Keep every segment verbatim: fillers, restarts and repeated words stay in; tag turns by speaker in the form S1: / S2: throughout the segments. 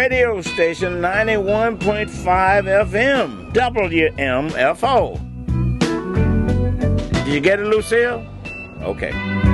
S1: radio station, ninety-one point five F M, W M F O. Did you get it, Lucille? Okay.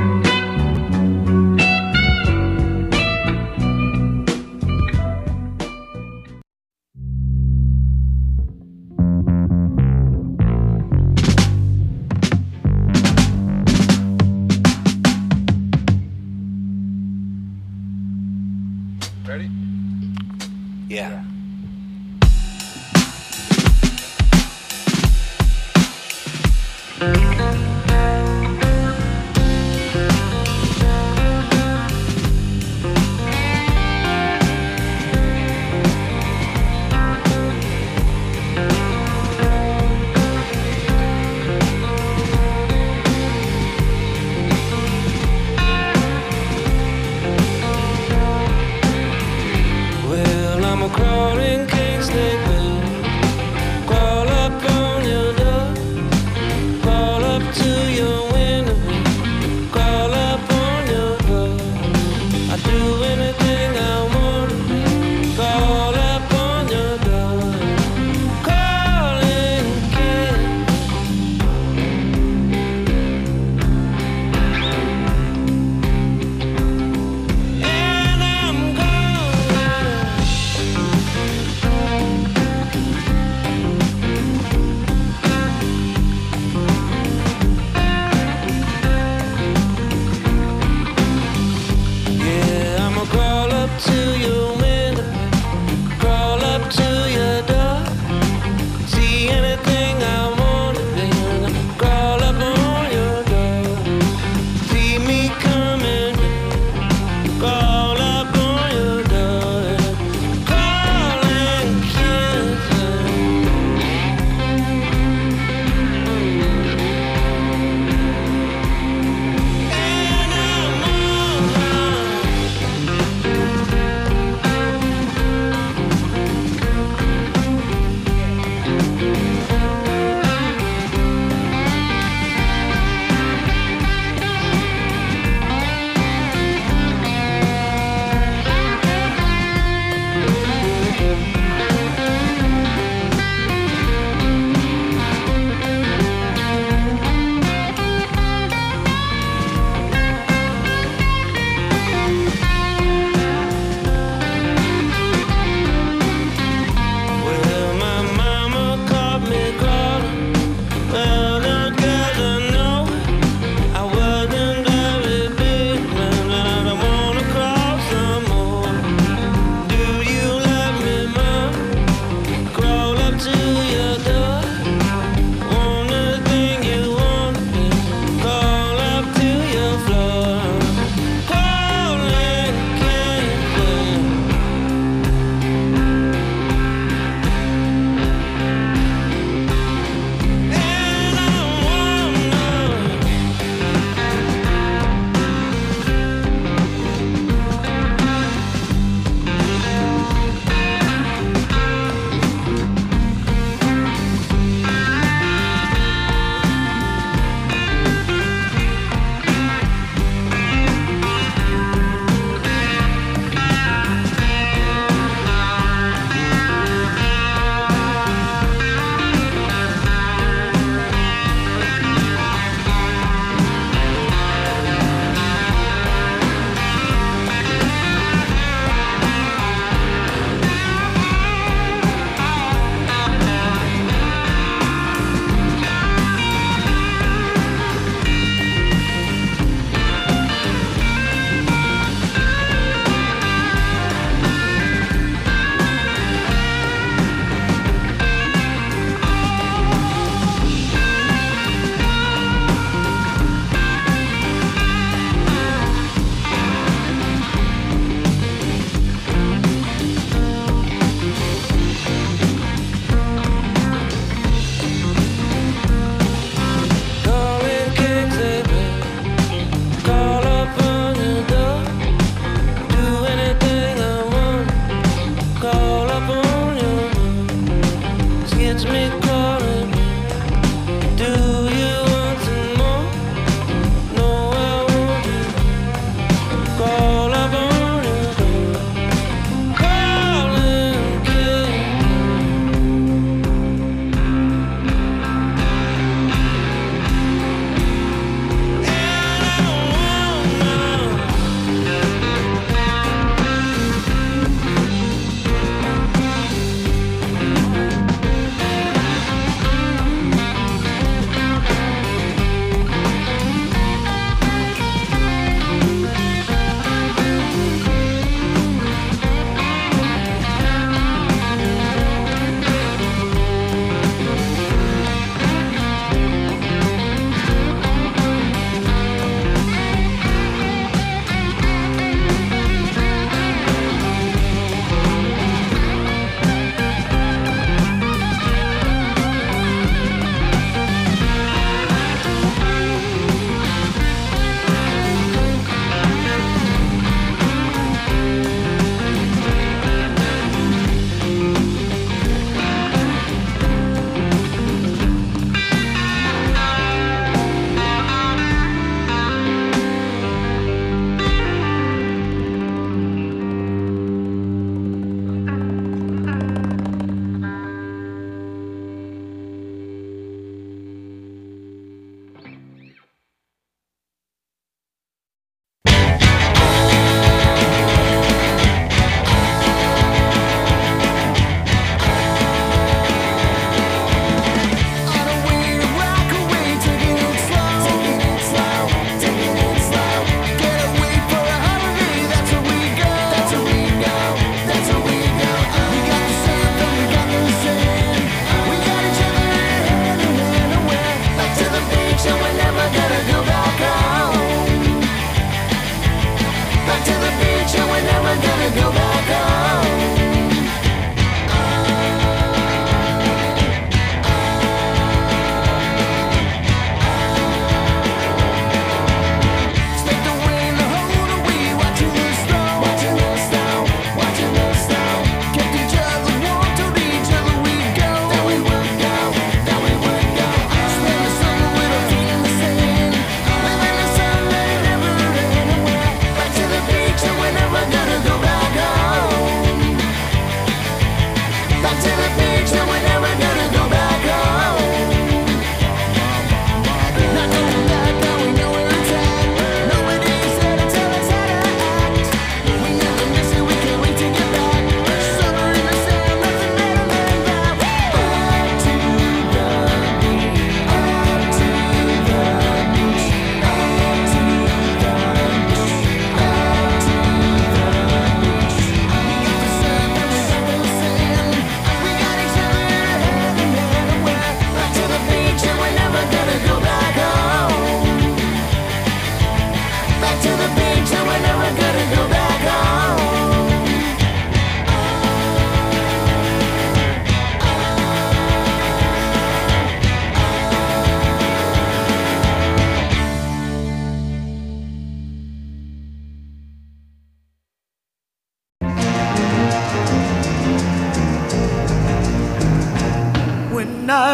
S2: Ready?
S3: Yeah.
S4: Well, I'm a crawling king snake, babe. Crawl up on your door, crawl up to your window, crawl up on your door. I do anything I want to be. Crawl up on your door, crawling king. And I'm gonna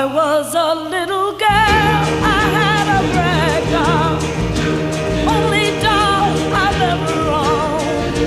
S5: was a little girl, I had a rag doll, only doll I've ever owned.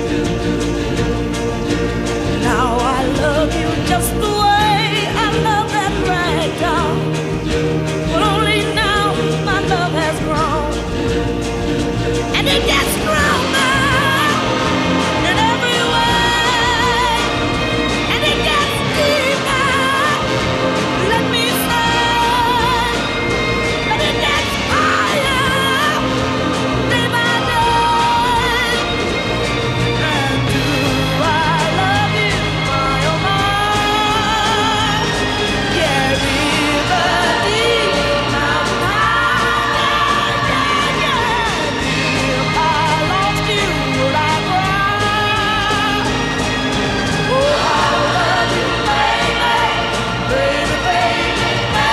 S5: Now I love you just the way I love that rag doll, but only now my love has grown, and it gets stronger in every way, and it gets deeper. Let me say, and it gets higher day by day. And do I love you, my oh my? Yeah, river deep, mountain high, yeah, yeah, yeah. If I lost you, would I cry? Oh, I love you, baby, baby, baby,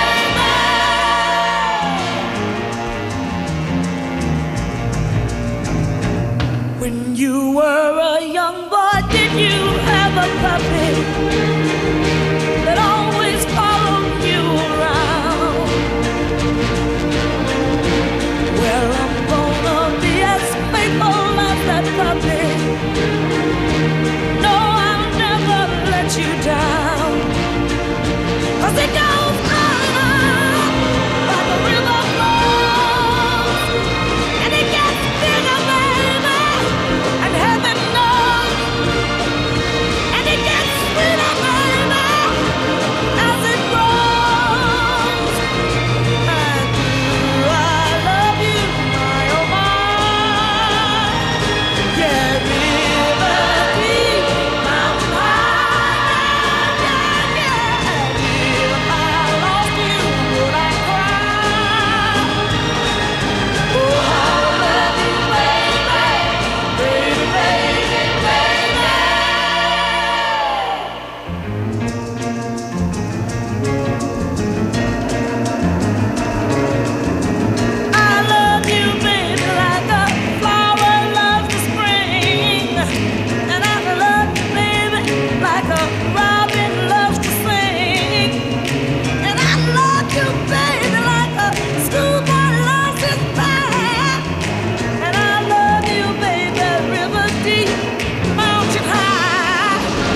S5: baby. When you were a young boy, did you have a puppy that always followed you around? Well, I'm gonna be as faithful as that puppy. No, I'll never let you down. 'Cause it goes on like a river flows, and it gets bigger, baby, and heaven knows, and it gets sweeter, baby, as it grows. And do I love you, my oh my? Yeah, river deep, mountain high, yeah, yeah, yeah. If I lost you, would I cry? Oh, I love you, baby, baby, baby, baby. I love you, baby, like a flower loves the spring, and I love you, baby, like a robin loves to sing, and I love you, baby, like a schoolboy loves his band, and I love you, baby, river deep, mountain high,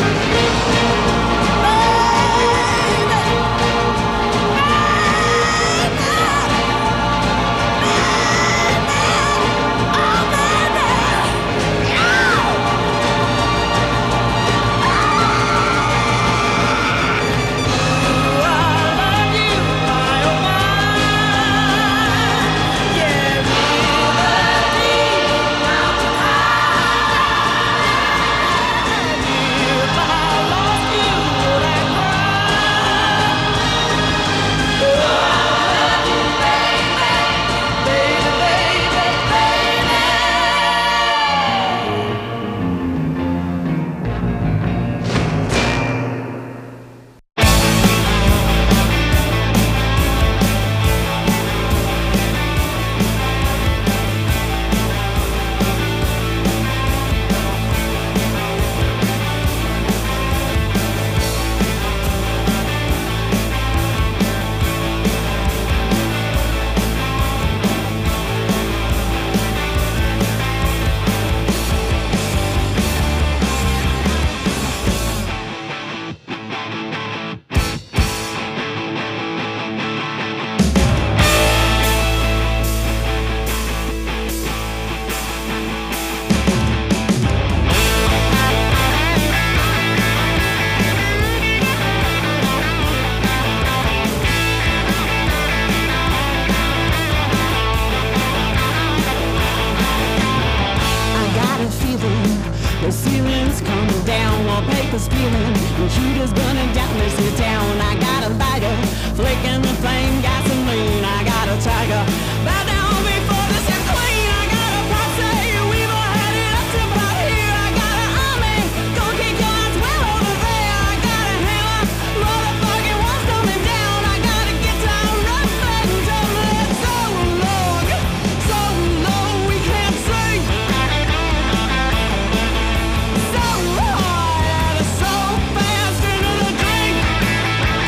S6: I got a feeling the ceiling's coming down, wallpaper's peeling, computers burning down this here town. I got a lighter, flicking the flame, gasoline. I got a tiger, bow down before this is clean. I got a posse, we've all had it up to about here. I got an army, gonna kick your ass well over there. I got a hammer, motherfucking wall's coming down. I got a guitar, rough and tumble. It's so long, so low we can't see. So hard, so fast into the drink.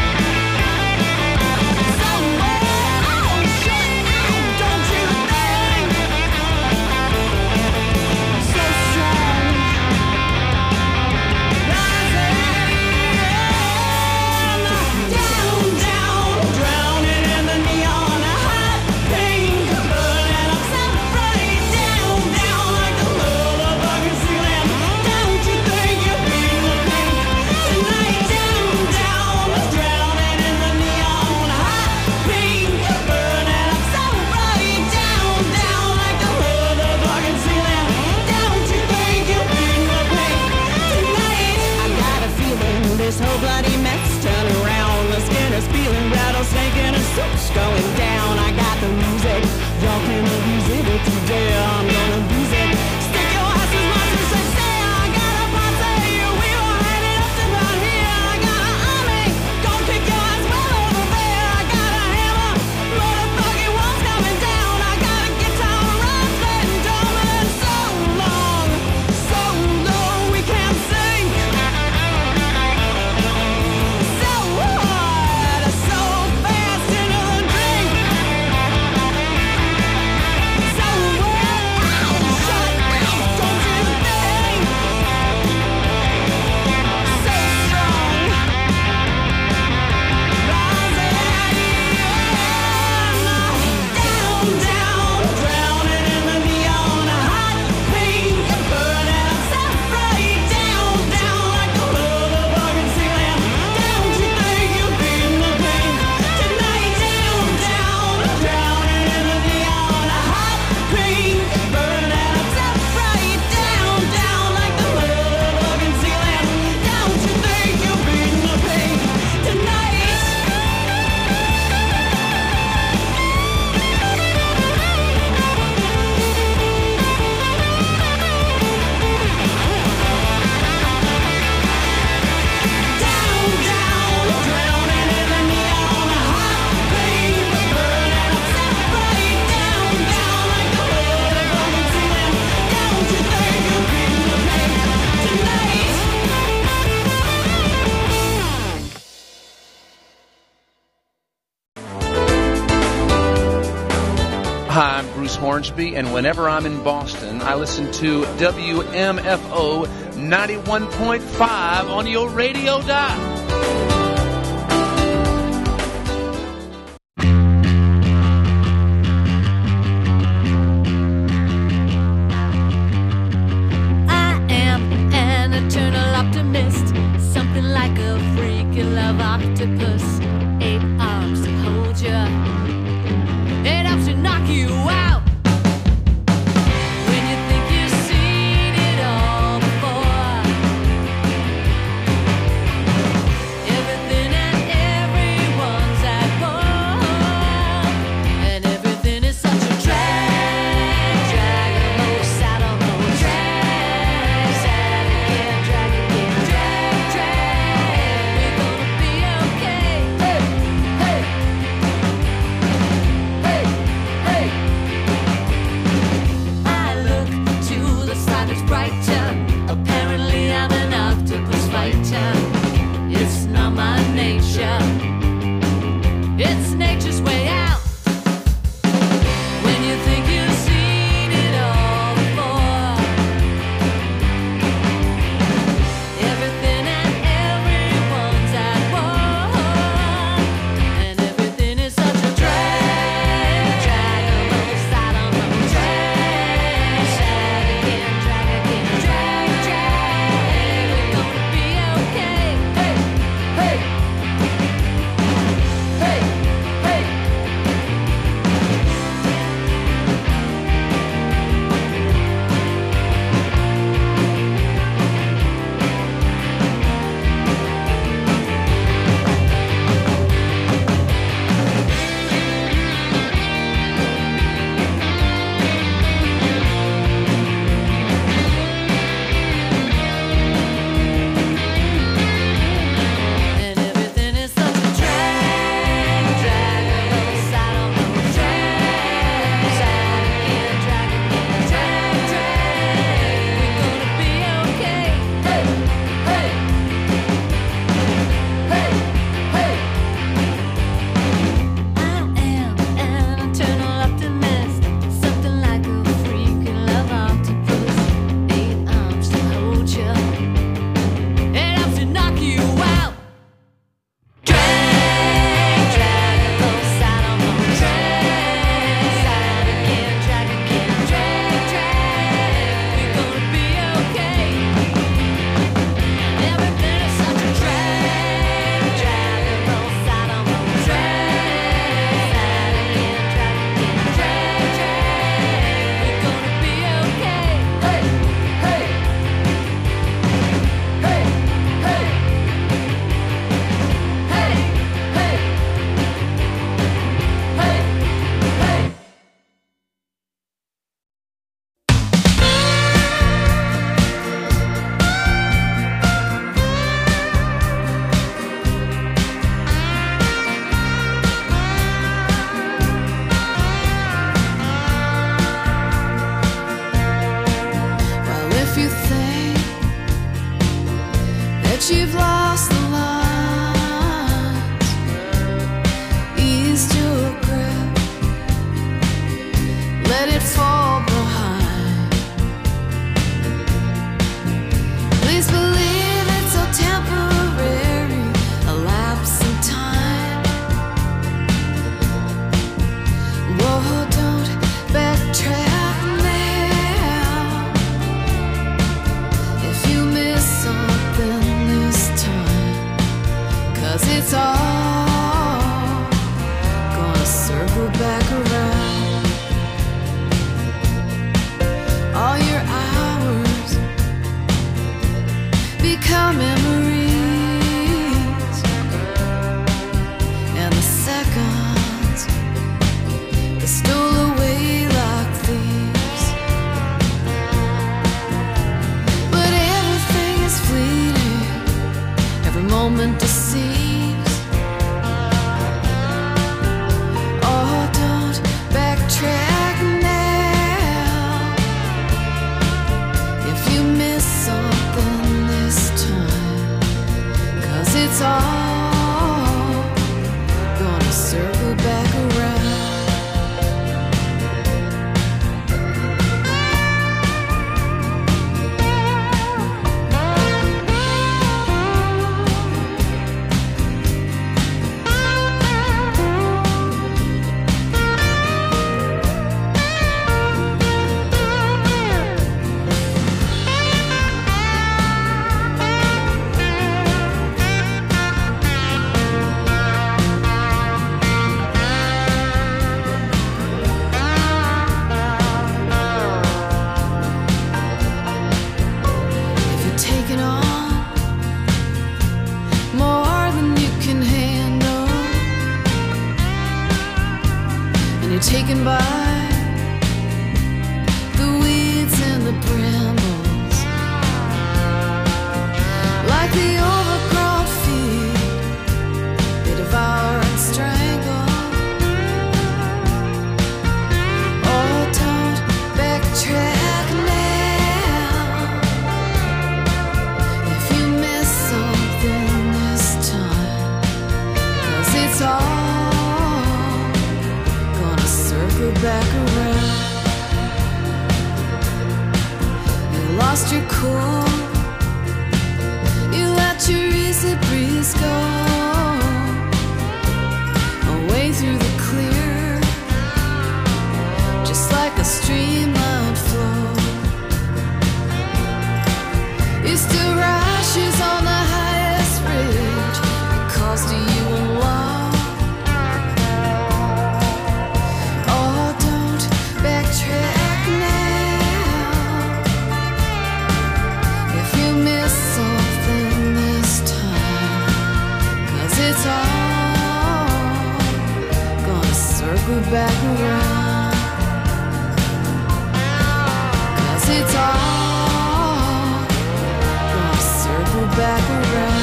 S6: life's going down. I got the music, y'all can abuse it if you dare. I'm gonna abuse it. Stick your ass as much as they say. I got a posse, we were headed up to about here. I got an army, gon' kick your ass well over there. I got a hammer, motherfucking walls coming down. I got a guitar, rhymes letting drumming, and so long, so long we can't sing. So hard, so fast into the drink. So well, shut up, don't you think? So strong, rising down, down, drowning in the neon, hot pink, burning up separate, down, down like the motherfucking ceiling. Don't you think you're feeling the pain tonight? Down, down, drowning in the neon, hot pink, burning up separate, down, down like the motherfucking ceiling. Don't you think you're feeling the pain tonight? Down, down, drowning in the neon, hot pink, burning up separate, down, down like the motherfucking ceiling. Don't you think you're feeling the pain tonight?
S7: Hi, I'm Bruce Hornsby, and whenever I'm in Boston, I listen to W M F O ninety-one point five on your radio dial.
S5: I am an eternal optimist, something like a freaky love octopus. Eight arms to hold you, eight arms to knock you out. When you think you've seen it all before, everything and everyone's at war, and everything is such a drag, drag, oh, saddle, oh, drag, saddle again, drag again, drag, drag. We're gonna be a
S8: others fall behind. Please believe it's so temporary, a lapse in time. Whoa, don't backtrack now. If you miss something this time, 'cause it's all gonna circle back around. All your hours become memories, and the seconds they stole away like thieves. But everything is fleeting, every moment deceives. Oh, don't backtrack now. If you miss something this time, 'cause it's all gonna circle back around. If you're taking on more than you can handle, and you're taken by the weeds and the brambles, like the overgrown field they devour and strangle. Oh, don't backtrack now. If you miss something this time, 'cause it's all gonna circle back around. You lost your cool, you let your easy breeze go away through the clear, just like a streamlined flow. You still rashes on the highest ridge because to you alone. Oh, don't backtrack now. If you miss something this time, 'cause it's all gonna circle back around. 'Cause it's all gonna circle back around.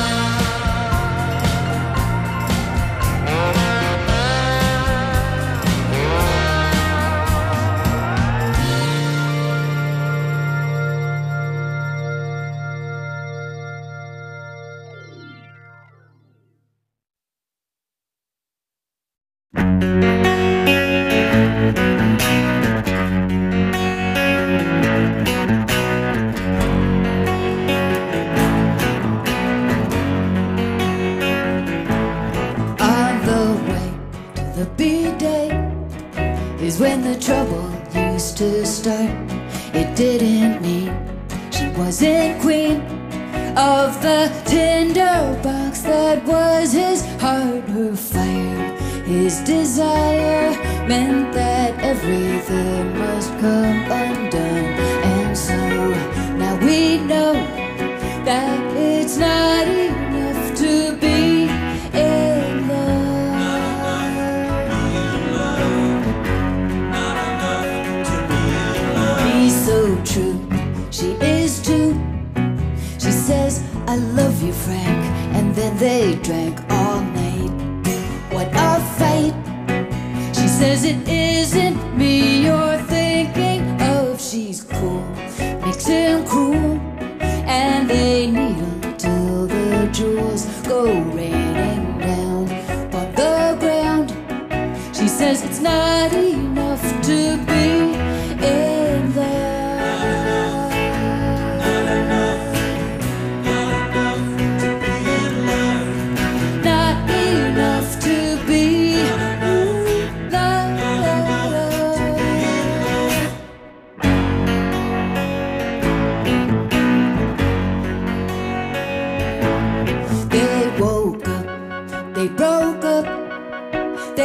S9: On the way to the B-Day is when the trouble used to start. It didn't mean she wasn't queen of the tinderbox that was his heart. Her fire, his desire, meant that everything must come undone. And so now we know that it's not enough to be in love. He's so true, she is too. She says, I love you, Frank, and then they drank all night. What a fight! She says it isn't me you're thinking of. She's cool, makes him cool, and they needle till the jewels go raining down on the ground. She says it's not enough to be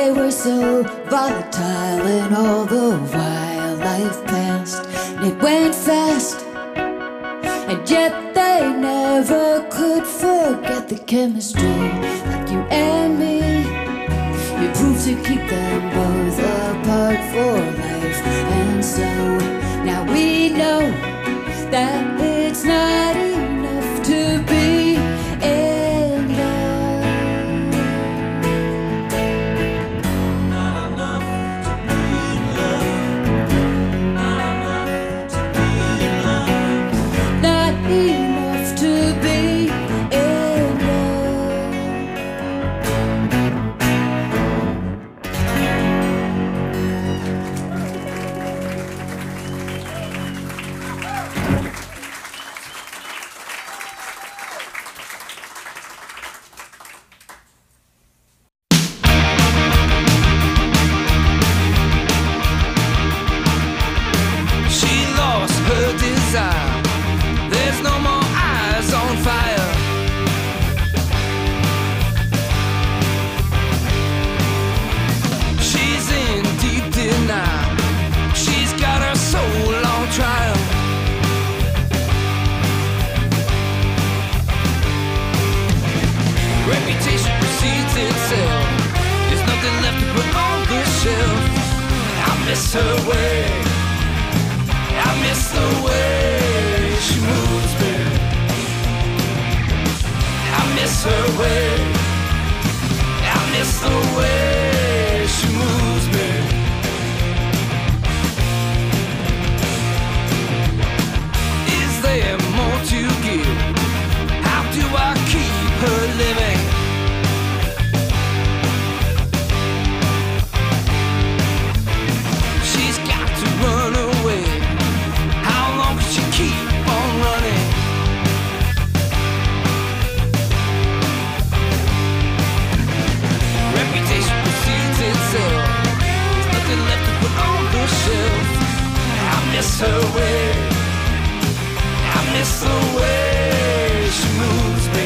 S9: they were so volatile, and all the while life passed, and it went fast. And yet they never could forget the chemistry, like you and me. It proved to keep them both apart for life. And so now we know that it's not enough to be in love. Not enough to be in love. Not enough to be in love. Not enough to be in love.
S4: She lost her desire. There's no more eyes on fire. She's in deep denial. She's got her soul on trial. Reputation precedes itself. There's nothing left to put on the shelf. I miss her way. I miss the way she moves me. I miss her way. I miss the way she moves me. Is there more to give? How do I keep her living? She's got to run away. How long can she keep on running? Reputation precedes itself. There's nothing left to put on the shelf. I miss her way. I miss the way she moves me.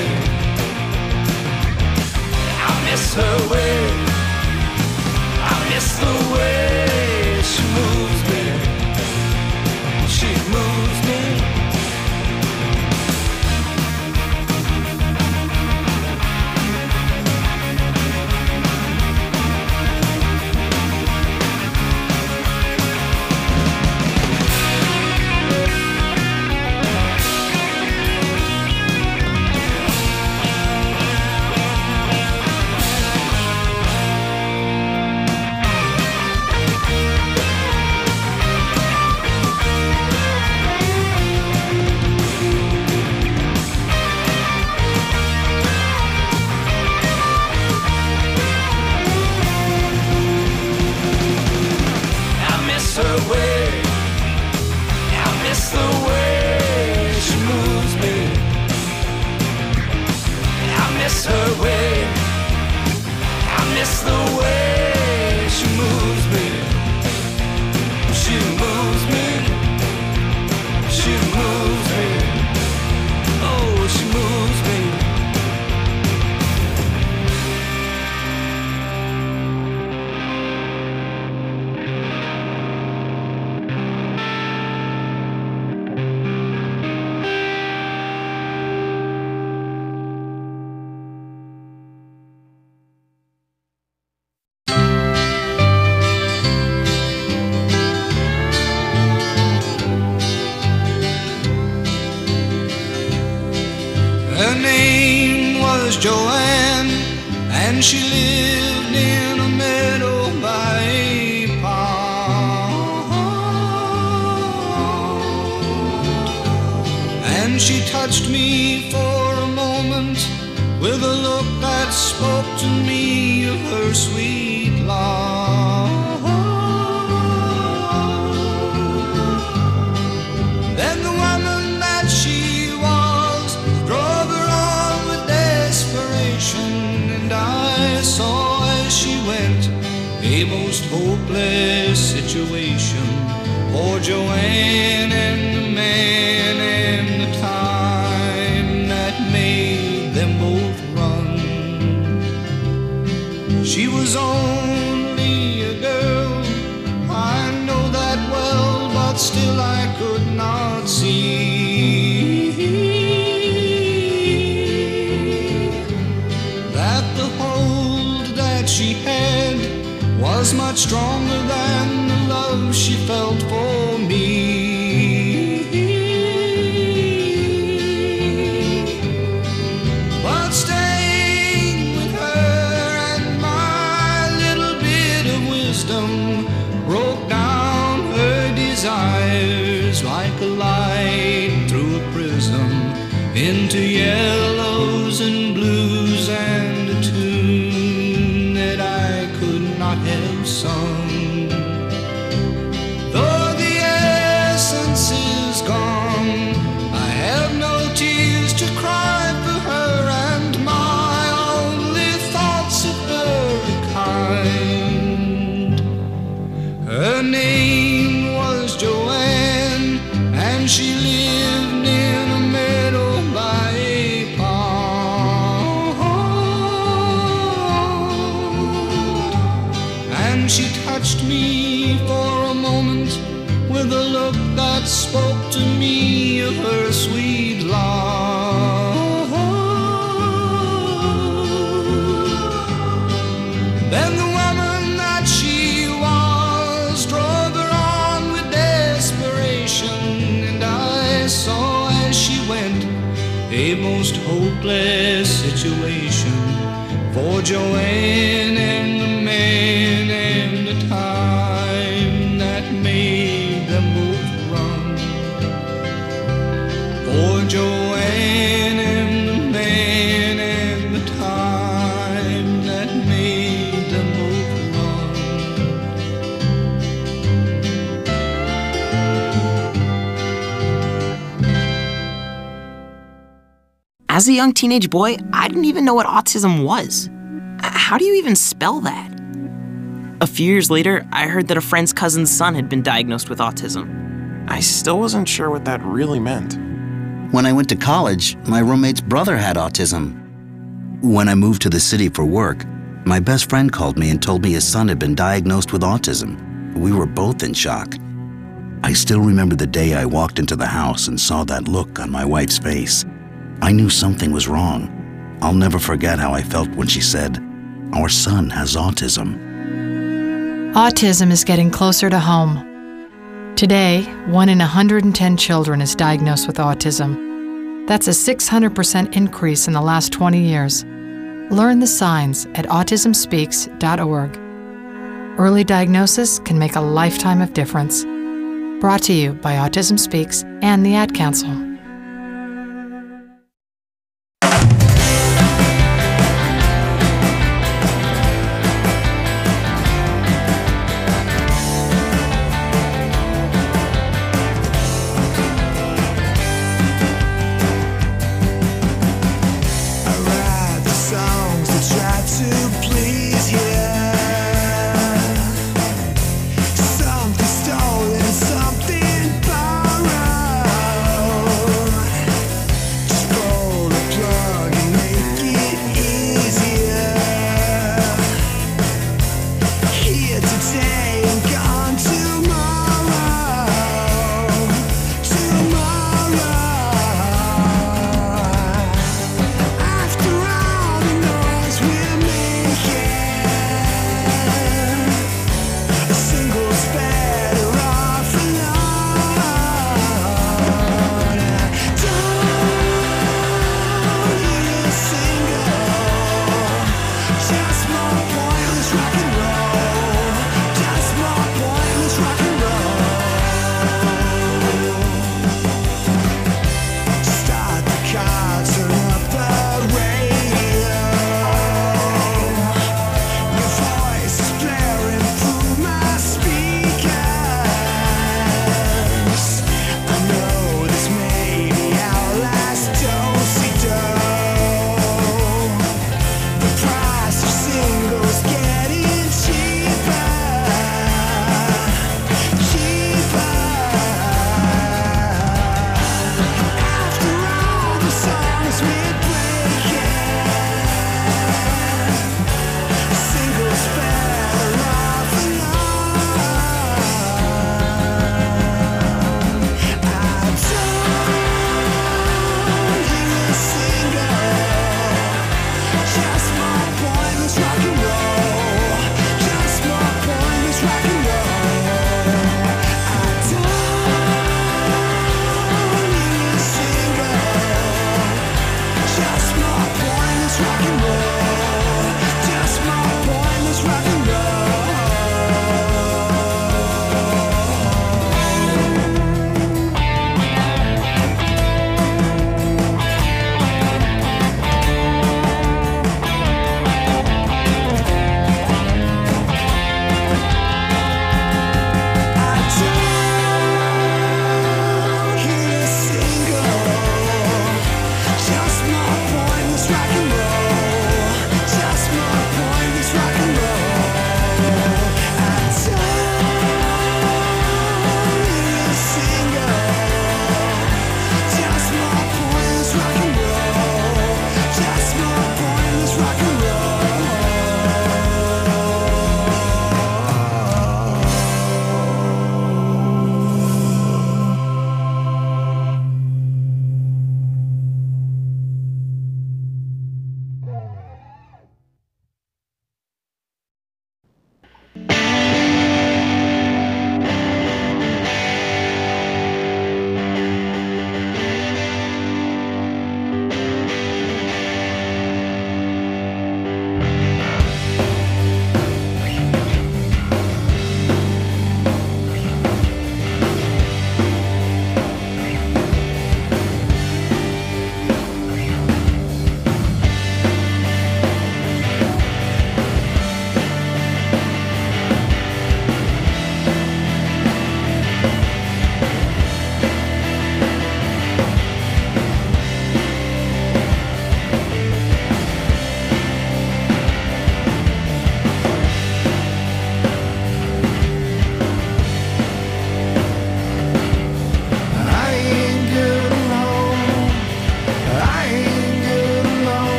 S4: I miss her way. I miss the way she moves me. She moves me. I miss her way. I miss the way she moves me. I miss her way. I miss the way she moves me. She moves me. She moves me. Oh, she moves me.
S10: Her name was Joanne, and she lived in a meadow by a pond. And she touched me for a moment with a look that spoke to me of her sweet love. Then the woman that she was drove her on with desperation, and I saw as she went a most hopeless situation for Joanne and the man and the time that made them both run. She was on she had was much stronger than the love she felt for me. But staying with her and my little bit of wisdom broke down her desires like a light through a prism into yellows and blues and a tune that I could not have sung. Though the essence is gone, I have no tears to cry for her, and my only thoughts of her are kind. Her name was Joanne, and she lived in a meadow by a pond. And she touched me for a moment with a look that spoke to me of her sweet love. Then the woman that she was drove her on with desperation, and I saw as she went a most hopeless situation for Joanne and the man and the time that made them both run. For Joanne and the man and the time that made them both run.
S11: As a young teenage boy, I didn't even know what autism was. How do you even spell that? A few years later, I heard that a friend's cousin's son had been diagnosed with autism.
S12: I still wasn't sure what that really meant.
S13: When I went to college, my roommate's brother had autism. When I moved to the city for work, my best friend called me and told me his son had been diagnosed with autism. We were both in shock. I still remember the day I walked into the house and saw that look on my wife's face. I knew something was wrong. I'll never forget how I felt when she said, "Our son has autism."
S14: Autism is getting closer to home. Today, one in one hundred ten children is diagnosed with autism. That's a six hundred percent increase in the last twenty years. Learn the signs at autism speaks dot org. Early diagnosis can make a lifetime of difference. Brought to you by Autism Speaks and the Ad Council.
S10: Something stolen, something borrowed.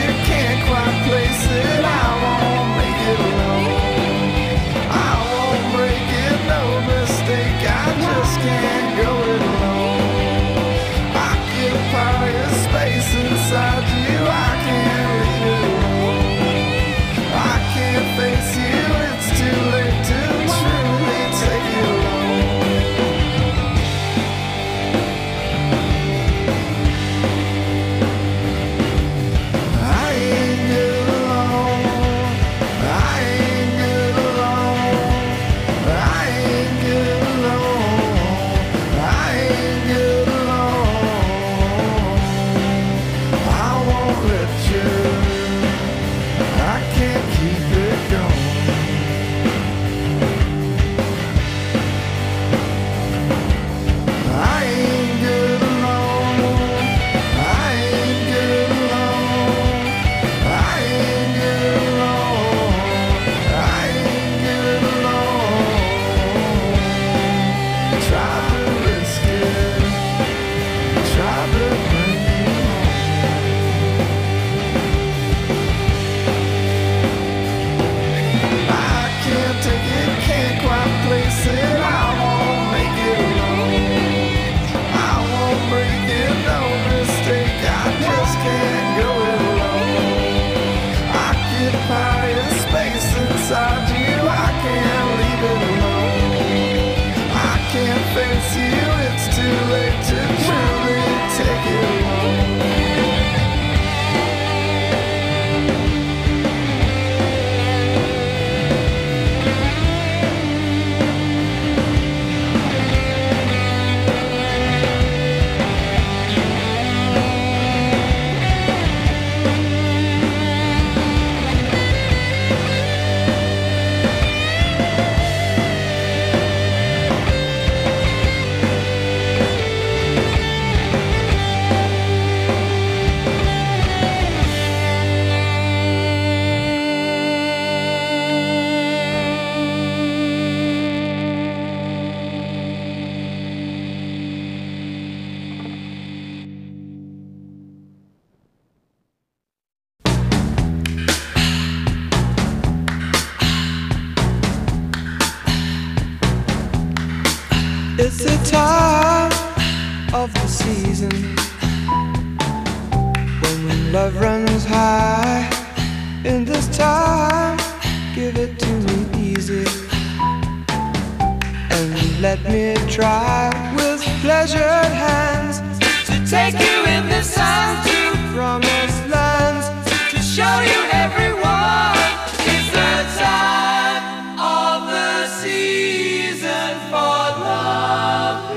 S10: it, can't quite place it. I won't make it alone. I won't break it, no mistake. I just can't go it alone. Occupy a space inside you. I can't leave it alone. I can't face you. It's too late to truly take it alone. I ain't good alone. I ain't good alone. I ain't good alone. I ain't good alone. I won't let you. I can't keep it going. I ain't good alone. I ain't good alone. I ain't good alone. I ain't good alone. Try to risk it. Try to bring you home. I can't take it, can't quite place it. I won't make it alone. I won't break it, no mistake. I just can't go it alone. Occupy a space inside you. I can't leave it alone. I can't face you. It's too late to truly take it alone.
S15: It's the time of the season when love runs high. In this time, give it to me easy and let me try with pleasured hands to take you in the sun to promised lands, to show you everyone. It's the time of the season for loving.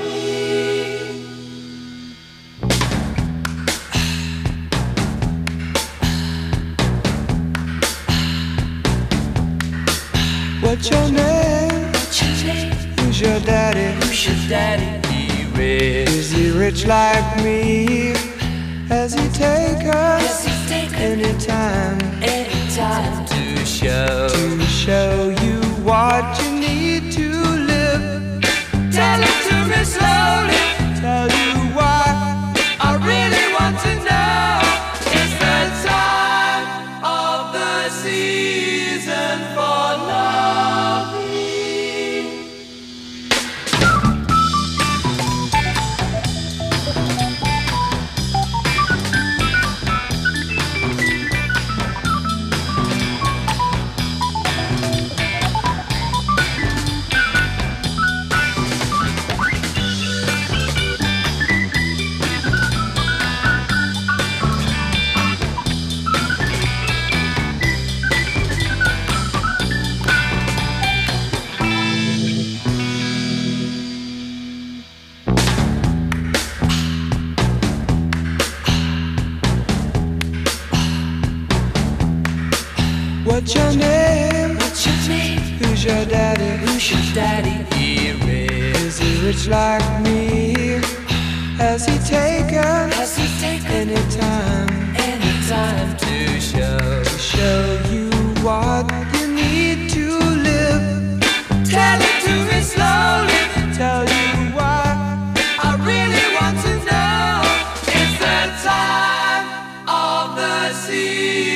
S15: What's your name? What's your name? Who's your daddy? Who's your daddy? He rich. Is he rich like me? Has he take us anytime? Anytime to show to show you what you need to live. Tell it to me slowly. Tell you why I really want to know. It's the time of the season for loving. What's your name? What's your name? Who's your daddy? Who's your daddy? He rich. Is he rich like me? Has he taken? Has he taken anytime? Anytime to show to show you what you need to live. Tell it to me slowly. Tell you why I really want to know. It's the time of the season.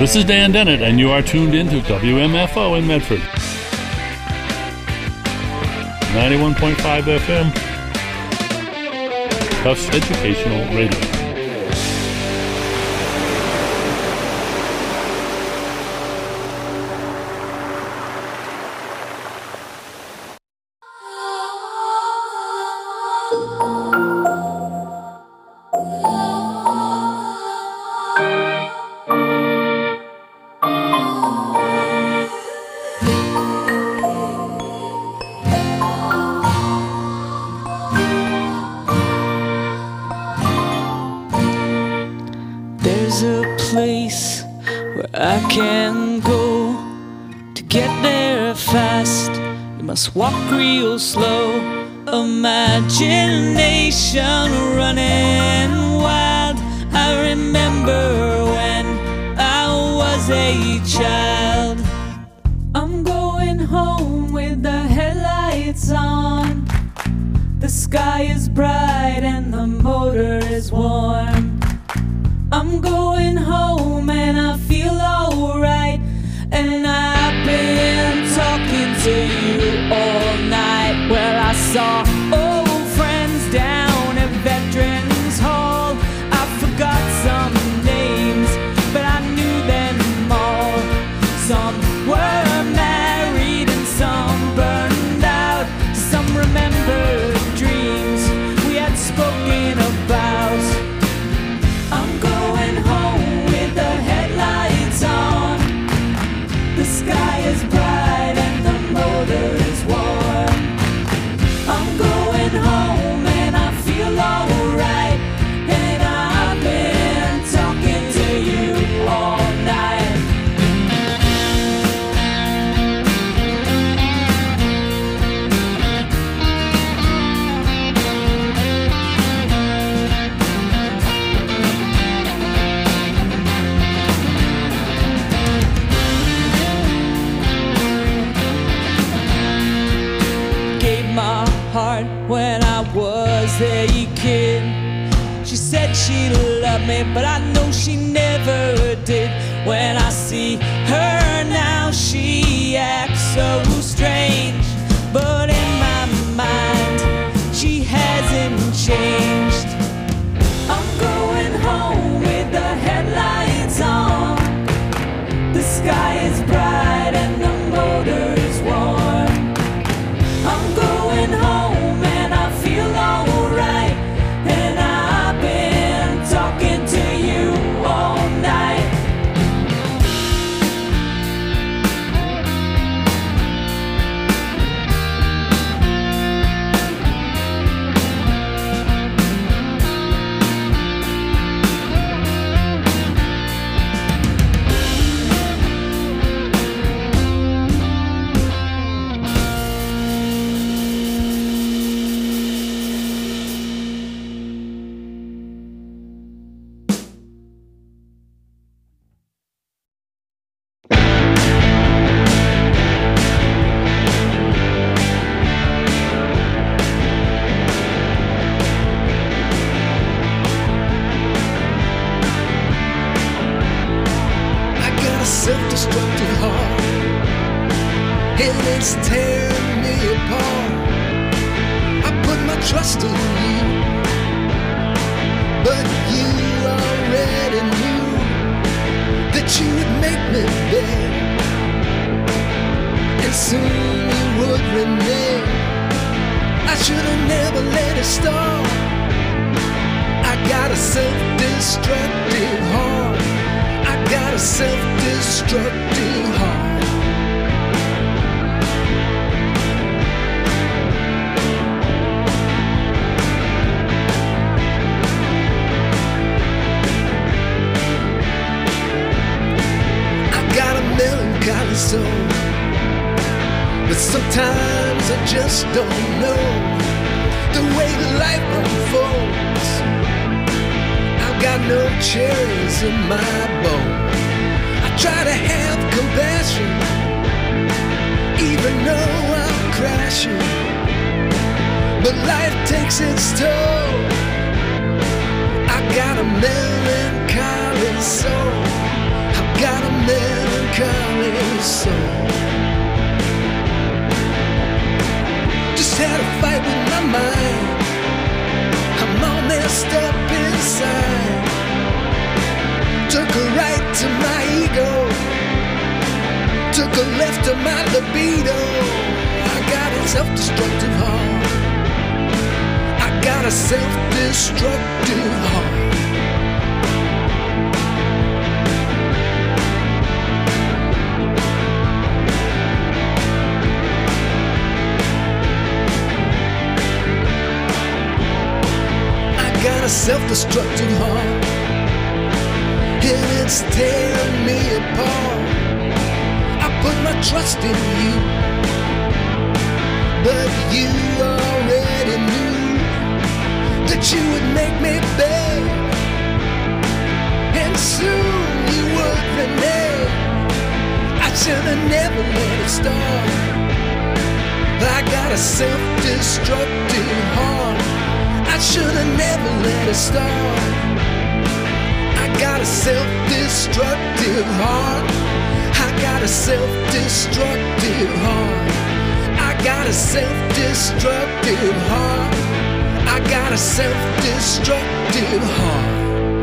S16: This is Dan Dennett, and you are tuned in to W M F O in Medford. ninety-one point five F M. Tufts Educational Radio.
S4: There's a place where I can go to get there fast. You must walk real slow. Imagination running wild. I remember when I was a child. I'm going home with the headlights on. The sky is bright and the motor is warm. I'm going home and I feel alright. And I've been talking to you all night. Well, I saw old friends down at Veterans Hall. I forgot some names, but I knew them all. Some were married and some burned out. Some remembered dreams we had spoken about. I'm going home with the headlights on. The sky is bright and the motor is warm. I'm going home and I feel alright. And I've been talking to you all night. Gave my heart when I was a kid. She said she loved me, but I know she never did. When I see her now, she acts so strange. But in my mind, she hasn't changed. I'm going home with the headlights on. The sky is bright and the motor is warm. I'm going home and I feel alright. And I've been talking to you all night.
S10: I got a self-destructive heart, and it's tearing me apart. I put my trust in you, but you already knew that you would make me beg, and soon you would renege. I should have never let it start. I got a self-destructive heart. I got a self-destructive heart. I got a melancholy soul, but sometimes I just don't know the way that life unfolds. I've got no cherries in my bowl. I try to have compassion, even though I'm crashing, but life takes its toll. I got a melancholy soul. I've got a
S15: step inside, took a right to my ego, took a left to my libido. I got a self-destructive heart. I got a self-destructive heart. Got a self-destructive heart, and it's tearing me apart. I put my trust in you, but you already knew that you would make me beg, and soon you would renege. I should have never let it start. I got a self-destructive heart. I should have never let it start. I got a self-destructive heart. I got a self-destructive heart. I got a self-destructive heart. I got a self-destructive heart.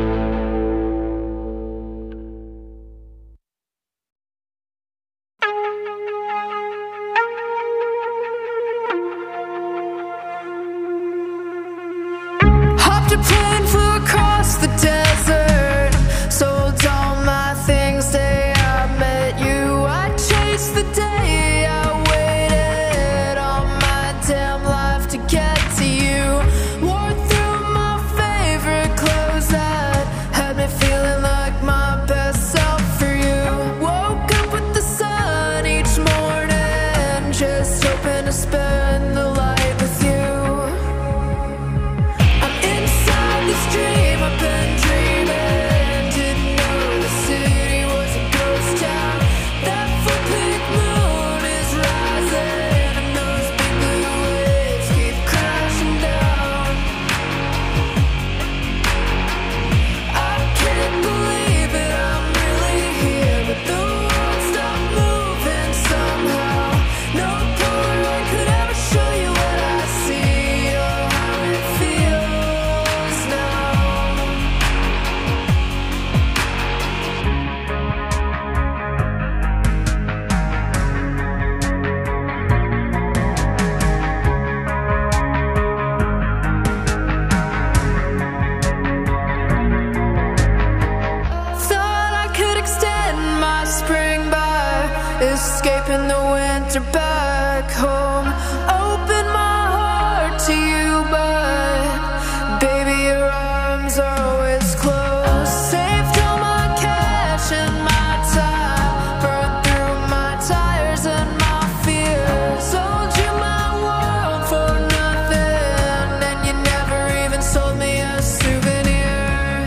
S8: Escaping the winter back home. Open my heart to you, but baby, your arms are always closed. Saved all my cash and my time, burned through my tires and my fears. Sold you my world for nothing, and you never even sold me a souvenir.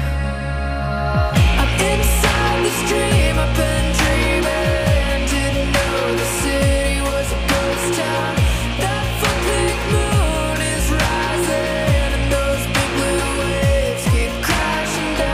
S8: I'm inside this dream I've been dreaming. Moon is rising and those big blue waves keep crashing down.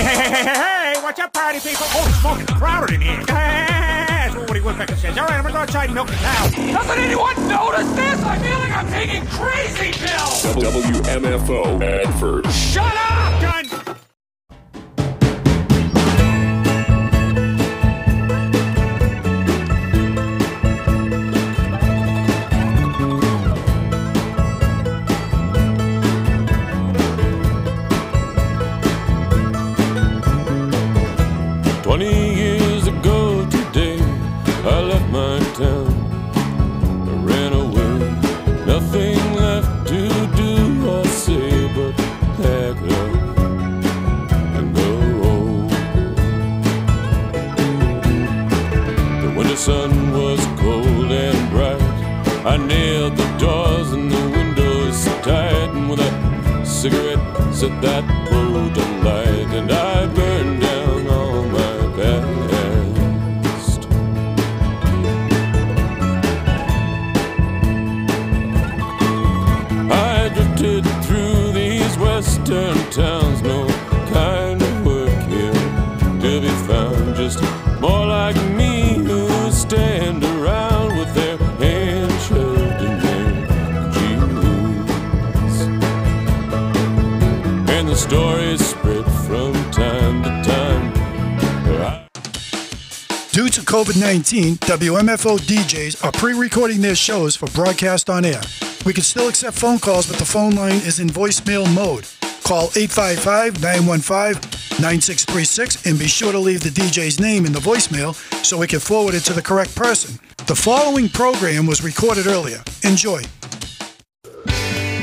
S17: hey, hey, hey, hey, what's up, party people? Oh, it's smoking crowded in here. That's what Woody Woodpecker says. All right, I'm gonna go outside and milk the cow.
S18: Doesn't anyone notice this? I feel like I'm taking crazy pills.
S19: W M F O Advert.
S18: Shut up!
S17: Done.
S4: Twenty years ago today, I left my town. I ran away, nothing left to do or say but pack up and go home. The winter sun was cold and bright. I nailed the doors and the windows tight, and with a cigarette set that road alight, and I burned down all my past. I drifted through these western towns, no kind of work here to be found, just more like me who stand around with their hands shoved in their jeans. And the stories spread from time to time.
S20: Due to COVID nineteen, W M F O D Js are pre-recording their shows for broadcast on air. We can still accept phone calls, but the phone line is in voicemail mode. Call eight five five, nine one five, nine six three six and be sure to leave the D J's name in the voicemail so we can forward it to the correct person. The following program was recorded earlier. Enjoy.